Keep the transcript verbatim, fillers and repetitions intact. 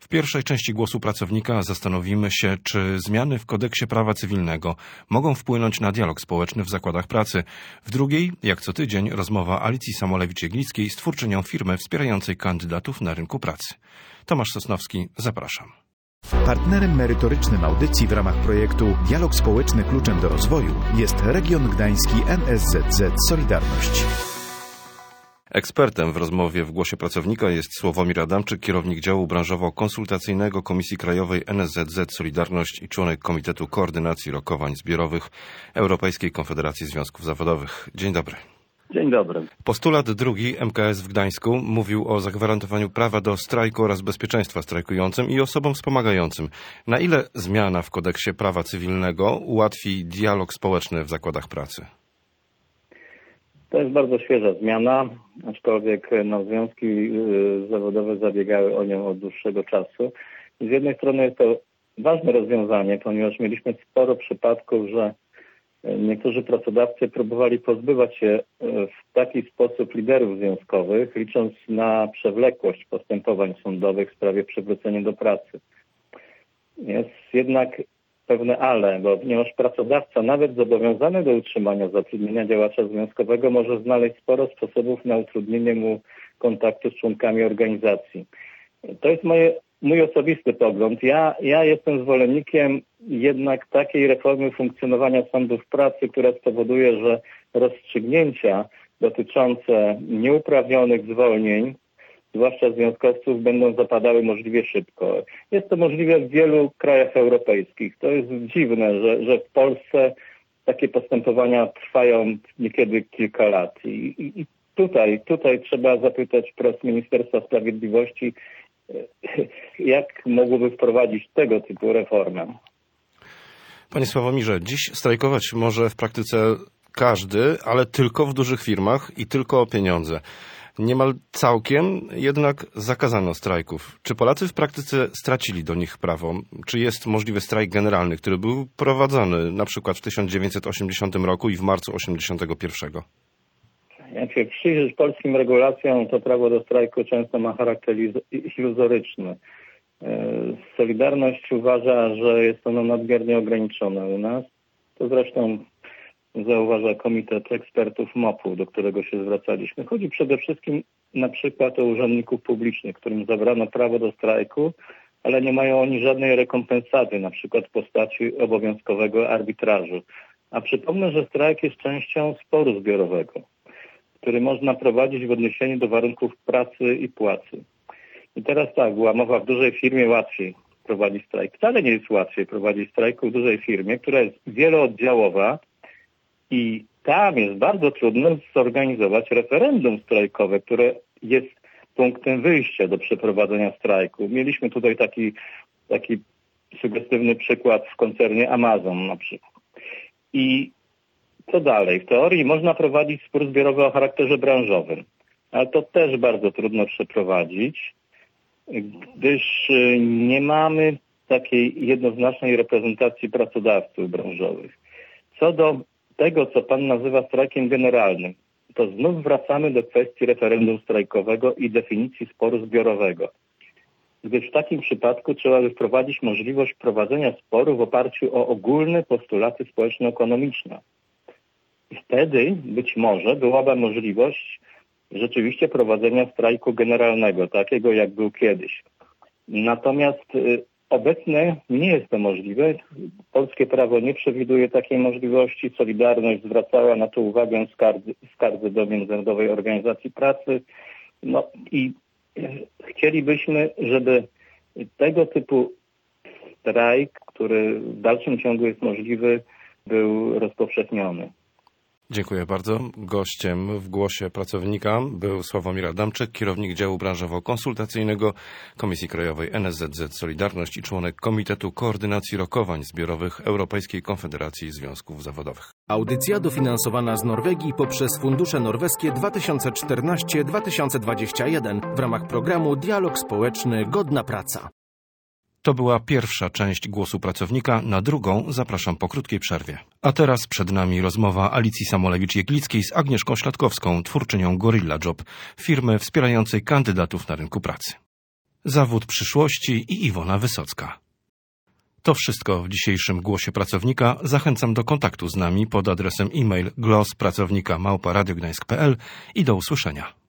W pierwszej części Głosu Pracownika zastanowimy się, czy zmiany w kodeksie prawa cywilnego mogą wpłynąć na dialog społeczny w zakładach pracy. W drugiej, jak co tydzień, rozmowa Alicji Samolewicz-Jeglickiej z twórczynią firmy wspierającej kandydatów na rynku pracy. Tomasz Sosnowski, zapraszam. Partnerem merytorycznym audycji w ramach projektu Dialog Społeczny Kluczem do Rozwoju jest Region Gdański N S Z Z Solidarność. Ekspertem w rozmowie w Głosie Pracownika jest Sławomir Adamczyk, kierownik działu branżowo-konsultacyjnego Komisji Krajowej N S Z Z Solidarność i członek Komitetu Koordynacji Rokowań Zbiorowych Europejskiej Konfederacji Związków Zawodowych. Dzień dobry. Dzień dobry. Postulat drugi M K S w Gdańsku mówił o zagwarantowaniu prawa do strajku oraz bezpieczeństwa strajkującym i osobom wspomagającym. Na ile zmiana w kodeksie prawa cywilnego ułatwi dialog społeczny w zakładach pracy? To jest bardzo świeża zmiana, aczkolwiek no, związki zawodowe zabiegały o nią od dłuższego czasu. Z jednej strony jest to ważne rozwiązanie, ponieważ mieliśmy sporo przypadków, że niektórzy pracodawcy próbowali pozbywać się w taki sposób liderów związkowych, licząc na przewlekłość postępowań sądowych w sprawie przywrócenia do pracy. Jest jednak pewne ale, bo ponieważ pracodawca, nawet zobowiązany do utrzymania zatrudnienia działacza związkowego, może znaleźć sporo sposobów na utrudnienie mu kontaktu z członkami organizacji. To jest moje, mój osobisty pogląd. Ja, ja jestem zwolennikiem jednak takiej reformy funkcjonowania sądów pracy, która spowoduje, że rozstrzygnięcia dotyczące nieuprawnionych zwolnień, zwłaszcza związkowców, będą zapadały możliwie szybko. Jest to możliwe w wielu krajach europejskich. To jest dziwne, że, że w Polsce takie postępowania trwają niekiedy kilka lat. I, i tutaj, tutaj trzeba zapytać wprost Ministerstwa Sprawiedliwości, jak mogłoby wprowadzić tego typu reformę. Panie Sławomirze, dziś strajkować może w praktyce każdy, ale tylko w dużych firmach i tylko o pieniądze. Niemal całkiem jednak zakazano strajków. Czy Polacy w praktyce stracili do nich prawo? Czy jest możliwy strajk generalny, który był prowadzony na przykład w tysiąc dziewięćset osiemdziesiątym roku i w marcu osiemdziesiątego pierwszego? Jak się przyjrzeć polskim regulacjom, to prawo do strajku często ma charakter iluzoryczny. Solidarność uważa, że jest ono nadmiernie ograniczone u nas. To zresztą zauważa Komitet Ekspertów M O P u, do którego się zwracaliśmy. Chodzi przede wszystkim na przykład o urzędników publicznych, którym zabrano prawo do strajku, ale nie mają oni żadnej rekompensaty, na przykład w postaci obowiązkowego arbitrażu. A przypomnę, że strajk jest częścią sporu zbiorowego, który można prowadzić w odniesieniu do warunków pracy i płacy. I teraz tak, była mowa, w dużej firmie łatwiej prowadzić strajk. Wcale nie jest łatwiej prowadzić strajk w dużej firmie, która jest wielooddziałowa, i tam jest bardzo trudno zorganizować referendum strajkowe, które jest punktem wyjścia do przeprowadzenia strajku. Mieliśmy tutaj taki, taki sugestywny przykład w koncernie Amazon na przykład. I co dalej? W teorii można prowadzić spór zbiorowy o charakterze branżowym, ale to też bardzo trudno przeprowadzić, gdyż nie mamy takiej jednoznacznej reprezentacji pracodawców branżowych. Co do tego, co pan nazywa strajkiem generalnym, to znów wracamy do kwestii referendum strajkowego i definicji sporu zbiorowego. Gdyż w takim przypadku trzeba by wprowadzić możliwość prowadzenia sporu w oparciu o ogólne postulaty społeczno-ekonomiczne. I wtedy być może byłaby możliwość rzeczywiście prowadzenia strajku generalnego, takiego jak był kiedyś. Natomiast y, obecnie nie jest to możliwe. Polskie prawo nie przewiduje takiej możliwości. Solidarność zwracała na to uwagę w skardze, w skardze do Międzynarodowej Organizacji Pracy. No i chcielibyśmy, żeby tego typu strajk, który w dalszym ciągu jest możliwy, był rozpowszechniony. Dziękuję bardzo. Gościem w Głosie Pracownika był Sławomir Adamczyk, kierownik działu branżowo-konsultacyjnego Komisji Krajowej N S Z Z Solidarność i członek Komitetu Koordynacji Rokowań Zbiorowych Europejskiej Konfederacji Związków Zawodowych. Audycja dofinansowana z Norwegii poprzez fundusze norweskie dwa tysiące czternaście do dwa tysiące dwudziestego pierwszego w ramach programu Dialog Społeczny Godna Praca. To była pierwsza część Głosu Pracownika, na drugą zapraszam po krótkiej przerwie. A teraz przed nami rozmowa Alicji Samolewicz-Jeglickiej z Agnieszką Śladkowską, twórczynią Gorilla Job, firmy wspierającej kandydatów na rynku pracy. Zawód przyszłości i Iwona Wysocka. To wszystko w dzisiejszym Głosie Pracownika. Zachęcam do kontaktu z nami pod adresem e-mail głos pracownika małpa radiogdańsk kropka p l i do usłyszenia.